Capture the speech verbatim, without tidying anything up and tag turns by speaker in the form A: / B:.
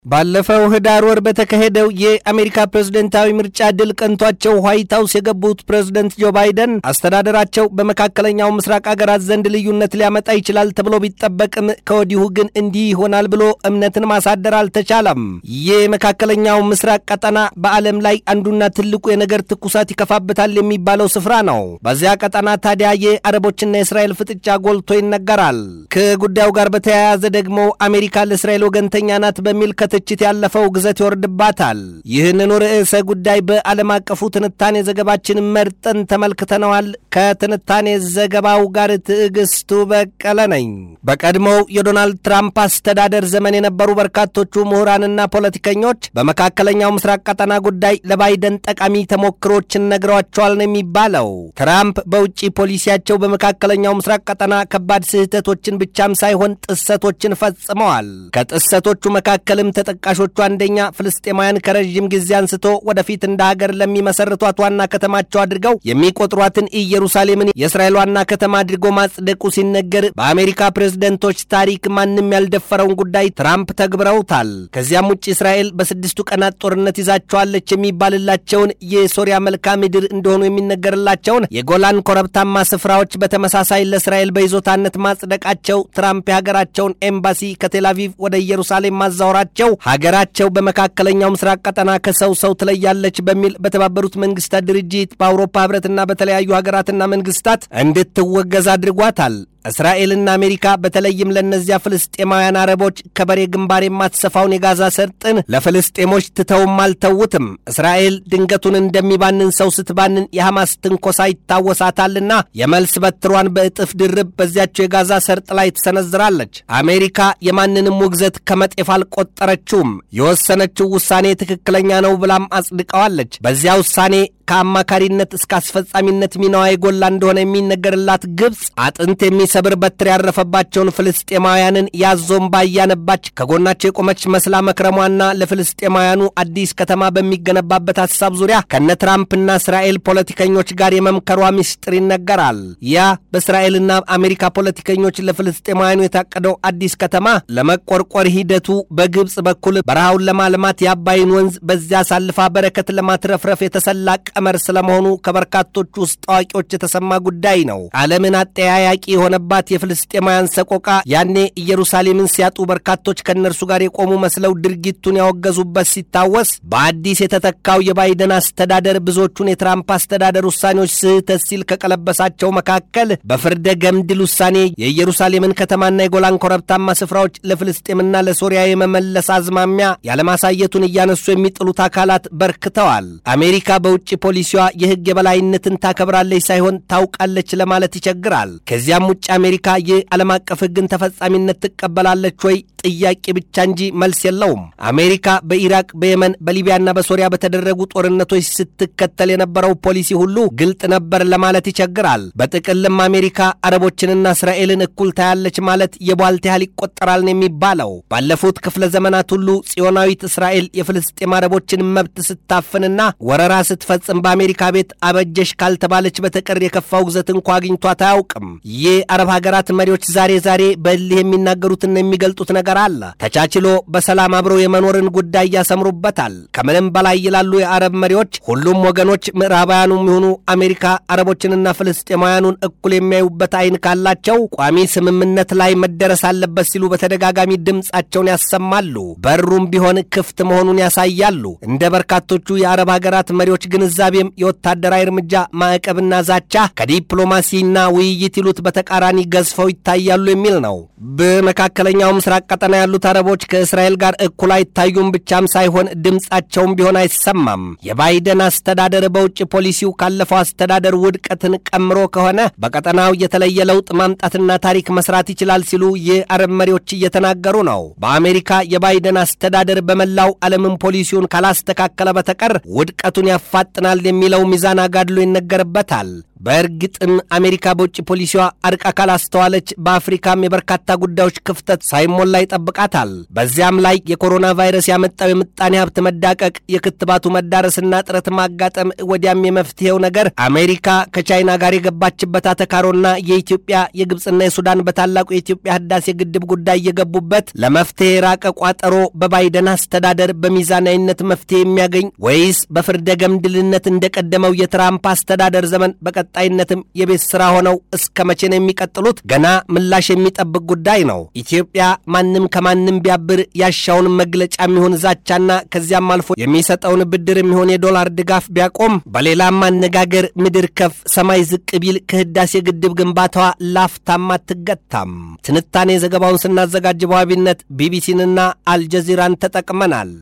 A: ባለፈው ህዳር ወር በተካሄደው የአሜሪካ ፕሬዝዳንታዊ ምርጫ ድል ቀንቷቸው ዋይት ሃውስ የገቡት ፕሬዝዳንት ጆ ባይደን አስተዳደራቸው በመካከለኛው ምስራቅ አገራት ዘንድ ልዩነት ሊያመጣ ይችላል ተብሎ ቢጠበቅም ከወዲሁ ግን እንዲህ ይሆናል ብሎ እምነትን ማሳደር አልተቻለም። የመካከለኛው ምስራቅ ቀጠና በዓለም ላይ አንዱና ትልቁ የነገር ትኩሳት ይከፋበታል የሚባለው ስፍራ ነው። በዚያ ቀጠና ታዲያ የአረቦችና የእስራኤል ፍጥጫ ጎልቶ ይነገራል። ከጉዳዩ ጋር በተያያዘ ደግሞ አሜሪካ ለእስራኤል ወገንተኛ ናት በሚል ትችት ያለፈው ግዘት ይወርድባታል። ይህንን ርዕሰ ጉዳይ በዓለም አቀፉ ትንታኔ ዘገባችን መርጠን ተመልክተነዋል። ከትንታኔ ዘገባው ጋር ትዕግስቱ በቀለ ነኝ። በቀድሞው የዶናልድ ትራምፕ አስተዳደር ዘመን የነበሩ በርካቶቹ ምሁራንና ፖለቲከኞች በመካከለኛው ምስራቅ ቀጠና ጉዳይ ለባይደን ጠቃሚ ተሞክሮችን ነግረዋቸዋል ነው የሚባለው። ትራምፕ በውጭ ፖሊሲያቸው በመካከለኛው ምስራቅ ቀጠና ከባድ ስህተቶችን ብቻም ሳይሆን ጥሰቶችን ፈጽመዋል። ከጥሰቶቹ መካከልም ተጠቃሾቹ አንደኛ ፍልስጤማውያን ከረጅም ጊዜ አንስቶ ወደፊት እንደ ሀገር ለሚመሰርቷት ዋና ከተማቸው አድርገው የሚቆጥሯትን ኢየሩሳሌምን የእስራኤል ዋና ከተማ አድርጎ ማጽደቁ ሲነገር በአሜሪካ ፕሬዝደንቶች ታሪክ ማንም ያልደፈረውን ጉዳይ ትራምፕ ተግብረውታል። ከዚያም ውጭ እስራኤል በስድስቱ ቀናት ጦርነት ይዛቸዋለች የሚባልላቸውን የሶሪያ መልክዓ ምድር እንደሆኑ የሚነገርላቸውን የጎላን ኮረብታማ ስፍራዎች በተመሳሳይ ለእስራኤል በይዞታነት ማጽደቃቸው ትራምፕ የሀገራቸውን ኤምባሲ ከቴል አቪቭ ወደ ኢየሩሳሌም ማዛወራቸው ሀገራቸው በመካከለኛው ምስራቅ ቀጠና ከሰው ሰው ትለያለች በሚል በተባበሩት መንግስታት ድርጅት በአውሮፓ ህብረትና በተለያዩ ሀገራትና መንግስታት እንድትወገዝ አድርጓታል። እስራኤልና አሜሪካ በተለይም ለነዚያ ፍልስጤማውያን አረቦች ከበሬ ግንባር የማትሰፋውን የጋዛ ሰርጥን ለፍልስጤሞች ትተውም አልተውትም። እስራኤል ድንገቱን እንደሚባንን ሰው ስትባንን የሐማስ ትንኮሳ ይታወሳታልና የመልስ በትሯን በእጥፍ ድርብ በዚያቸው የጋዛ ሰርጥ ላይ ትሰነዝራለች። አሜሪካ የማንንም ውግዘት ከመጤፍ አልቆጠረችውም። የወሰነችው ውሳኔ ትክክለኛ ነው ብላም አጽድቀዋለች። በዚያ ውሳኔ ከአማካሪነት እስከ አስፈጻሚነት ሚናዋ የጎላ እንደሆነ የሚነገርላት ግብጽ አጥንት የሚሰብር በትር ያረፈባቸውን ፍልስጤማውያንን ያዞምባ እያነባች ከጎናቸው የቆመች መስላ መክረሟና ለፍልስጤማውያኑ አዲስ ከተማ በሚገነባበት ሐሳብ ዙሪያ ከነ ትራምፕና እስራኤል ፖለቲከኞች ጋር የመምከሯ ሚስጥር ይነገራል። ያ በእስራኤልና አሜሪካ ፖለቲከኞች ለፍልስጤማውያኑ የታቀደው አዲስ ከተማ ለመቆርቆር ሂደቱ በግብጽ በኩል በረሃውን ለማልማት የአባይን ወንዝ በዚያ ሳልፋ በረከት ለማትረፍረፍ የተሰላ ቀመር ስለመሆኑ ከበርካቶቹ ውስጥ ታዋቂዎች የተሰማ ጉዳይ ነው። ዓለምን አጠያያቂ የሆነባት የፍልስጤማውያን ሰቆቃ ያኔ ኢየሩሳሌምን ሲያጡ በርካቶች ከነርሱ ጋር የቆሙ መስለው ድርጊቱን ያወገዙበት ሲታወስ፣ በአዲስ የተተካው የባይደን አስተዳደር ብዙዎቹን የትራምፕ አስተዳደር ውሳኔዎች ስህተት ሲል ከቀለበሳቸው መካከል በፍርደ ገምድል ውሳኔ የኢየሩሳሌምን ከተማና የጎላን ኮረብታማ ስፍራዎች ለፍልስጤምና ለሶሪያ የመመለስ አዝማሚያ ያለማሳየቱን እያነሱ የሚጥሉት አካላት በርክተዋል። አሜሪካ በውጭ ፖሊሲዋ የህግ የበላይነትን ታከብራለች ሳይሆን ታውቃለች ለማለት ይቸግራል። ከዚያም ውጭ አሜሪካ የዓለም አቀፍ ህግን ተፈጻሚነት ትቀበላለች ወይ ጥያቄ ብቻ እንጂ መልስ የለውም። አሜሪካ በኢራቅ፣ በየመን፣ በሊቢያና በሶሪያ በተደረጉ ጦርነቶች ስትከተል የነበረው ፖሊሲ ሁሉ ግልጥ ነበር ለማለት ይቸግራል። በጥቅልም አሜሪካ አረቦችንና እስራኤልን እኩል ታያለች ማለት የቧልት ያህል ይቆጠራል ነው የሚባለው። ባለፉት ክፍለ ዘመናት ሁሉ ጽዮናዊት እስራኤል የፍልስጤም አረቦችን መብት ስታፍንና ወረራ ስትፈጽም በአሜሪካ ቤት አበጀሽ ካልተባለች በተቀር የከፋው ግዘት እንኳ አግኝቷት አያውቅም። የአረብ ሀገራት መሪዎች ዛሬ ዛሬ በእልህ የሚናገሩትና የሚገልጡት ነገር አለ። ተቻችሎ በሰላም አብረው የመኖርን ጉዳይ ያሰምሩበታል። ከምንም በላይ ይላሉ የአረብ መሪዎች ሁሉም ወገኖች ምዕራባውያኑም ይሁኑ አሜሪካ አረቦችንና ፍልስጤማውያኑን እኩል የሚያዩበት አይን ካላቸው ቋሚ ስምምነት ላይ መደረስ አለበት ሲሉ በተደጋጋሚ ድምጻቸውን ያሰማሉ። በሩም ቢሆን ክፍት መሆኑን ያሳያሉ። እንደ በርካቶቹ የአረብ ሀገራት መሪዎች ግንዛቤም የወታደራዊ እርምጃ ማዕቀብና ዛቻ ከዲፕሎማሲና ውይይት ይሉት በተቃራኒ ገዝፈው ይታያሉ የሚል ነው። በመካከለኛው ምስራቅ ቀጠና ያሉት አረቦች ከእስራኤል ጋር እኩል አይታዩም ብቻም ሳይሆን ድምጻቸውም ቢሆን አይሰማም። የባይደን አስተዳደር በውጭ ፖሊሲው ካለፈው አስተዳደር ውድቀትን ቀምሮ ከሆነ በቀጠናው የተለየ ለውጥ ማምጣትና ታሪክ መስራት ይችላል ሲሉ የአረብ መሪዎች እየተናገሩ ነው። በአሜሪካ የባይደን አስተዳደር በመላው ዓለምን ፖሊሲውን ካላስተካከለ በተቀር ውድቀቱን ያፋጥናል የሚለው ሚዛን አጋድሎ ይነገርበታል። በእርግጥም አሜሪካ በውጭ ፖሊሲዋ አርቃ ካላስተዋለች በአፍሪካም የበርካታ ጉዳዮች ክፍተት ሳይሞላ ይጠብቃታል። በዚያም ላይ የኮሮና ቫይረስ ያመጣው የምጣኔ ሀብት መዳቀቅ፣ የክትባቱ መዳረስና ጥረት ማጋጠም፣ ወዲያም የመፍትሄው ነገር አሜሪካ ከቻይና ጋር የገባችበት አተካሮና የኢትዮጵያ የግብፅና የሱዳን በታላቁ የኢትዮጵያ ህዳሴ ግድብ ጉዳይ የገቡበት ለመፍትሄ የራቀ ቋጠሮ በባይደን አስተዳደር በሚዛናዊነት መፍትሄ የሚያገኝ ወይስ በፍርደ ገምድልነት እንደቀደመው የትራምፕ አስተዳደር ዘመን በቀጣይነትም የቤት ስራ ሆነው እስከ መቼ ነው የሚቀጥሉት? ገና ምላሽ የሚጠብቅ ጉዳይ ነው። ኢትዮጵያ ማንም ከማንም ቢያብር ያሻውን መግለጫ የሚሆን ዛቻና ከዚያም አልፎ የሚሰጠውን ብድር የሚሆን የዶላር ድጋፍ ቢያቆም፣ በሌላም አነጋገር ምድር ከፍ ሰማይ ዝቅ ቢል ከህዳሴ ግድብ ግንባታዋ ላፍታም አትገታም። ትንታኔ ዘገባውን ስናዘጋጅ በዋቢነት ቢቢሲንና አልጀዚራን ተጠቅመናል።